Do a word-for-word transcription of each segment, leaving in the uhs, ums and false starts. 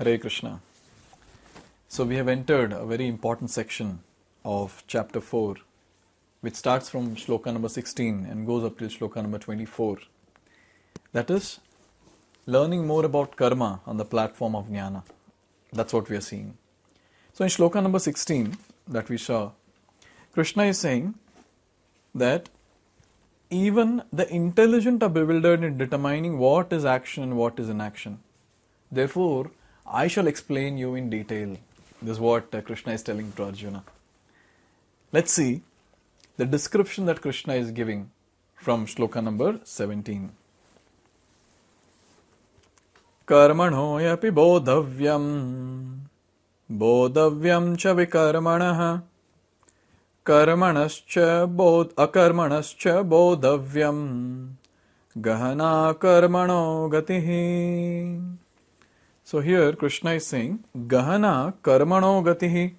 Hare Krishna. So we have entered a very important section of chapter four, which starts from shloka number sixteen and goes up till shloka number twenty-four. That is, learning more about karma on the platform of jnana. That's what we are seeing. So in shloka number sixteen that we saw, Krishna is saying that even the intelligent are bewildered in determining what is action and what is inaction. Therefore, I shall explain you in detail. This is what uh, Krishna is telling to Arjuna. Let's see the description that Krishna is giving from shloka number seventeen. Karmano yapi bodhavyam bodhavyam cha vikarmanaha karmanascha bodh akarmanascha bodhavyam gahana karmano gatihi. So here Krishna is saying Gahana Karmano Gatihi.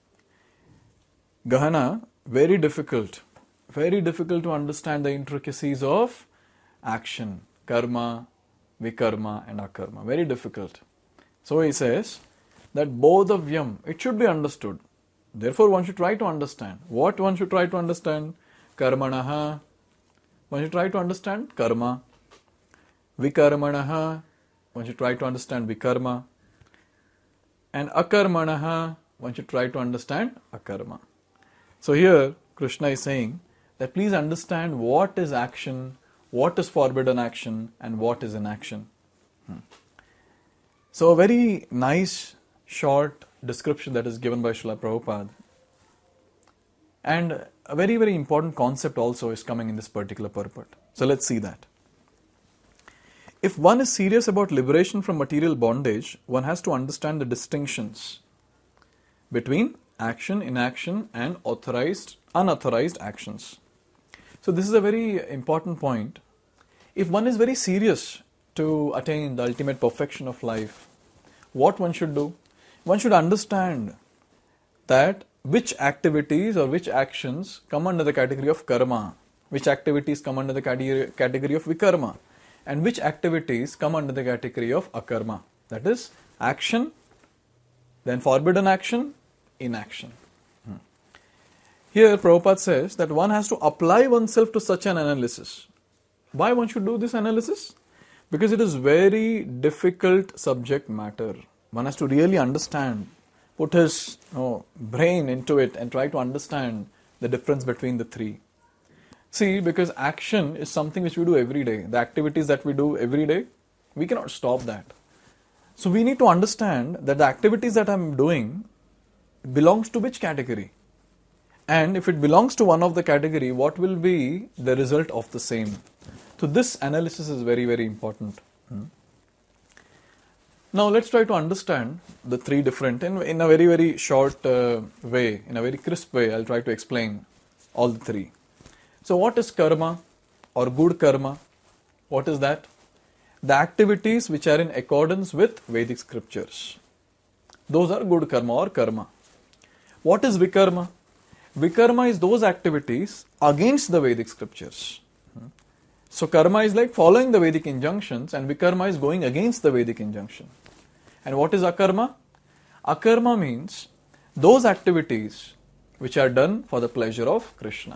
Gahana, very difficult. Very difficult to understand the intricacies of action. Karma, Vikarma and Akarma. Very difficult. So he says that Bodhavyam, it should be understood. Therefore one should try to understand. What one should try to understand? Karmanaha. One should try to understand Karma. Vikarmanaha. One should try to understand vikarma. And akarmanaha, one should try to understand akarma. So here Krishna is saying that please understand what is action, what is forbidden action, and what is inaction. Hmm. So a very nice short description that is given by Srila Prabhupada. And a very very important concept also is coming in this particular purport. So let's see that. If one is serious about liberation from material bondage, one has to understand the distinctions between action, inaction and authorized, unauthorized actions. So this is a very important point. If one is very serious to attain the ultimate perfection of life, what one should do? One should understand that which activities or which actions come under the category of karma, which activities come under the category of vikarma, and which activities come under the category of akarma. That is, action, then forbidden action, inaction. Hmm. Here Prabhupada says that one has to apply oneself to such an analysis. Why one should do this analysis? Because it is very difficult subject matter. One has to really understand, put his you know, brain into it and try to understand the difference between the three. See, because action is something which we do every day. The activities that we do every day, we cannot stop that. So we need to understand that the activities that I am doing belongs to which category. And if it belongs to one of the category, what will be the result of the same? So this analysis is very, very important. Hmm. Now let's try to understand the three different, in, in a very, very short uh, way, in a very crisp way, I'll try to explain all the three. So what is karma or good karma? What is that? The activities which are in accordance with Vedic scriptures. Those are good karma or karma. What is vikarma? Vikarma is those activities against the Vedic scriptures. So karma is like following the Vedic injunctions and vikarma is going against the Vedic injunction. And what is akarma? Akarma means those activities which are done for the pleasure of Krishna.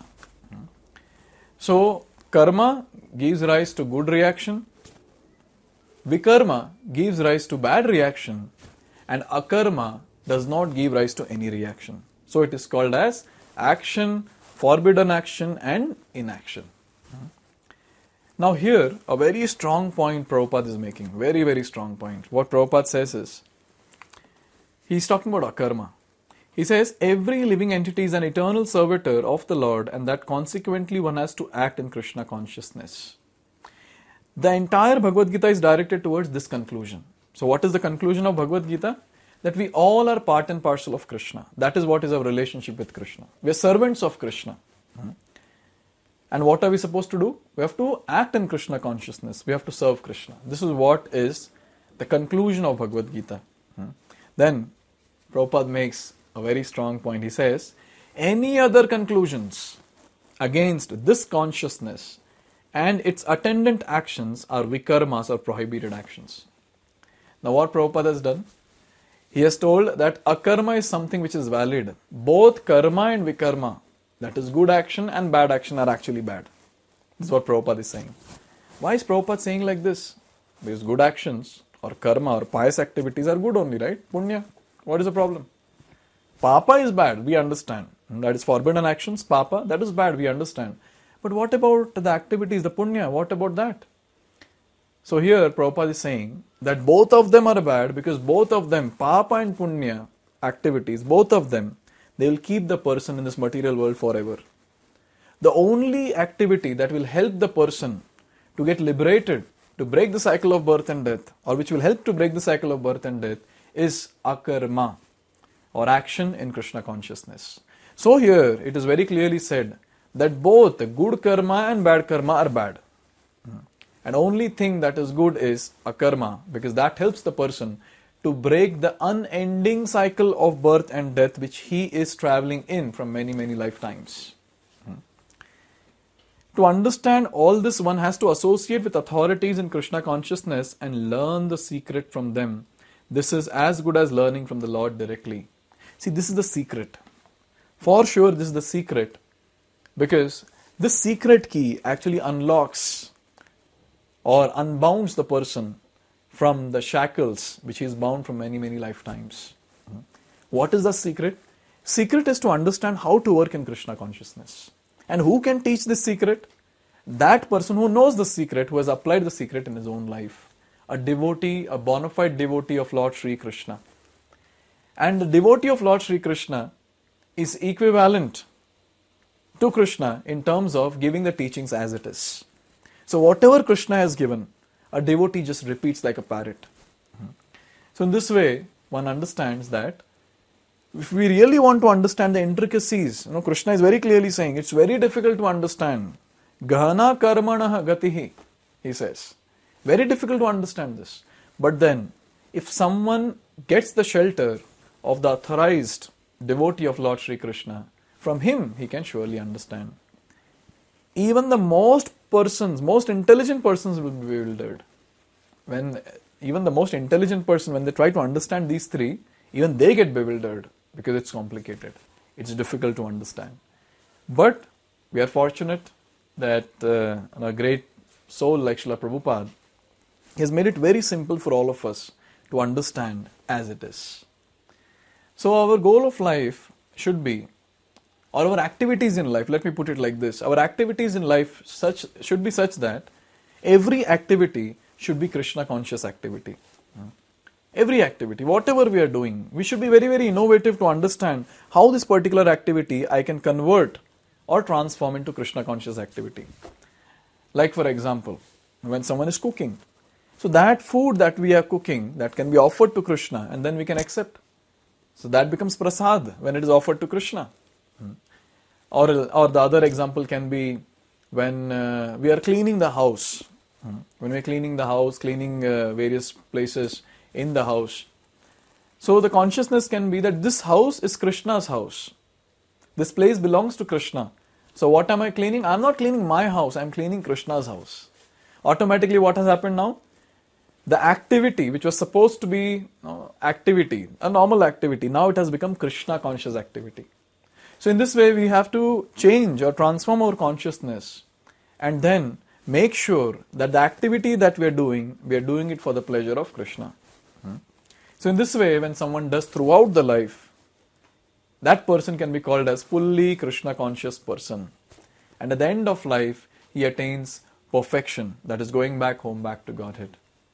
So, karma gives rise to good reaction, vikarma gives rise to bad reaction, and akarma does not give rise to any reaction. So, it is called as action, forbidden action and inaction. Now here, a very strong point Prabhupada is making, very very strong point. What Prabhupada says is, he is talking about akarma. He says, every living entity is an eternal servitor of the Lord and that consequently one has to act in Krishna consciousness. The entire Bhagavad Gita is directed towards this conclusion. So what is the conclusion of Bhagavad Gita? That we all are part and parcel of Krishna. That is what is our relationship with Krishna. We are servants of Krishna. And what are we supposed to do? We have to act in Krishna consciousness. We have to serve Krishna. This is what is the conclusion of Bhagavad Gita. Then Prabhupada makes a very strong point. He says, any other conclusions against this consciousness and its attendant actions are vikarmas or prohibited actions. Now what Prabhupada has done? He has told that akarma is something which is valid. Both karma and vikarma, that is good action and bad action, are actually bad. This is what Prabhupada is saying. Why is Prabhupada saying like this? Because good actions or karma or pious activities are good only, right? Punya. What is the problem? Papa is bad, we understand. That is forbidden actions, papa, that is bad, we understand. But what about the activities, the punya? What about that? So here Prabhupada is saying that both of them are bad because both of them, papa and punya activities, both of them, they will keep the person in this material world forever. The only activity that will help the person to get liberated, to break the cycle of birth and death, or which will help to break the cycle of birth and death, is akarma, or action in Krishna consciousness. So here it is very clearly said that both the good karma and bad karma are bad. And only thing that is good is akarma, because that helps the person to break the unending cycle of birth and death which he is traveling in from many, many lifetimes. To understand all this, one has to associate with authorities in Krishna consciousness and learn the secret from them. This is as good as learning from the Lord directly. See, this is the secret. For sure, this is the secret, because this secret key actually unlocks or unbounds the person from the shackles which he is bound from many, many lifetimes. What is the secret? Secret is to understand how to work in Krishna consciousness. And who can teach this secret? That person who knows the secret, who has applied the secret in his own life. A devotee, a bona fide devotee of Lord Sri Krishna. And the devotee of Lord Sri Krishna is equivalent to Krishna in terms of giving the teachings as it is. So whatever Krishna has given, a devotee just repeats like a parrot. So in this way, one understands that if we really want to understand the intricacies, you know, Krishna is very clearly saying it's very difficult to understand. Gahana karmana gatihi, he says. Very difficult to understand this. But then, if someone gets the shelter of the authorized devotee of Lord Sri Krishna, from him he can surely understand. Even the most persons, most intelligent persons will be bewildered. When even the most intelligent person, when they try to understand these three, even they get bewildered because it's complicated. It's difficult to understand. But we are fortunate that uh, a great soul like Srila Prabhupada has made it very simple for all of us to understand as it is. So our goal of life should be, or our activities in life, let me put it like this, our activities in life such should be such that every activity should be Krishna conscious activity. Every activity, whatever we are doing, we should be very, very innovative to understand how this particular activity I can convert or transform into Krishna conscious activity. Like for example, when someone is cooking, so that food that we are cooking, that can be offered to Krishna and then we can accept. So that becomes prasad when it is offered to Krishna. Hmm. Or, or the other example can be when uh, we are cleaning the house. Hmm. When we are cleaning the house, cleaning uh, various places in the house. So the consciousness can be that this house is Krishna's house. This place belongs to Krishna. So what am I cleaning? I am not cleaning my house, I am cleaning Krishna's house. Automatically what has happened now? The activity which was supposed to be uh, activity, a normal activity, now it has become Krishna conscious activity. So in this way we have to change or transform our consciousness and then make sure that the activity that we are doing, we are doing it for the pleasure of Krishna. Hmm. So in this way, when someone does throughout the life, that person can be called as fully Krishna conscious person. And at the end of life, he attains perfection, that is going back home, back to Godhead.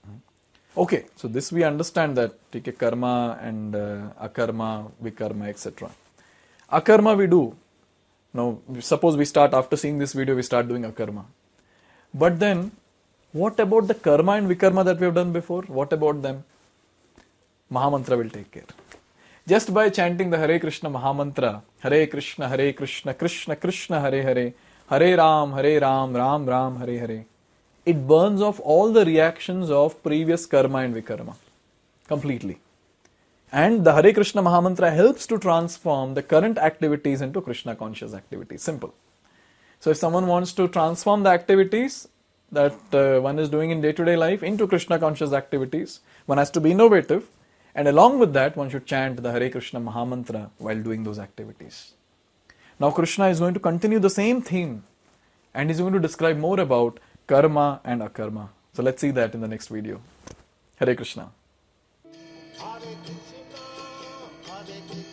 Okay, so this we understand that okay, karma and uh, akarma, vikarma, et cetera. Akarma we do. Now, suppose we start after seeing this video, we start doing akarma. But then, what about the karma and vikarma that we have done before? What about them? Mahamantra will take care. Just by chanting the Hare Krishna Mahamantra, Hare Krishna, Hare Krishna, Krishna Krishna, Hare Hare, Hare Ram, Hare Ram, Ram Ram, Hare Hare, it burns off all the reactions of previous karma and vikarma completely. And the Hare Krishna Mahamantra helps to transform the current activities into Krishna conscious activities. Simple. So if someone wants to transform the activities that uh, one is doing in day-to-day life into Krishna conscious activities, one has to be innovative And along with that, one should chant the Hare Krishna Mahamantra while doing those activities. Now Krishna is going to continue the same theme and he's going to describe more about karma and akarma. So let's see that in the next video. Hare Krishna. Hare Krishna, Hare Krishna.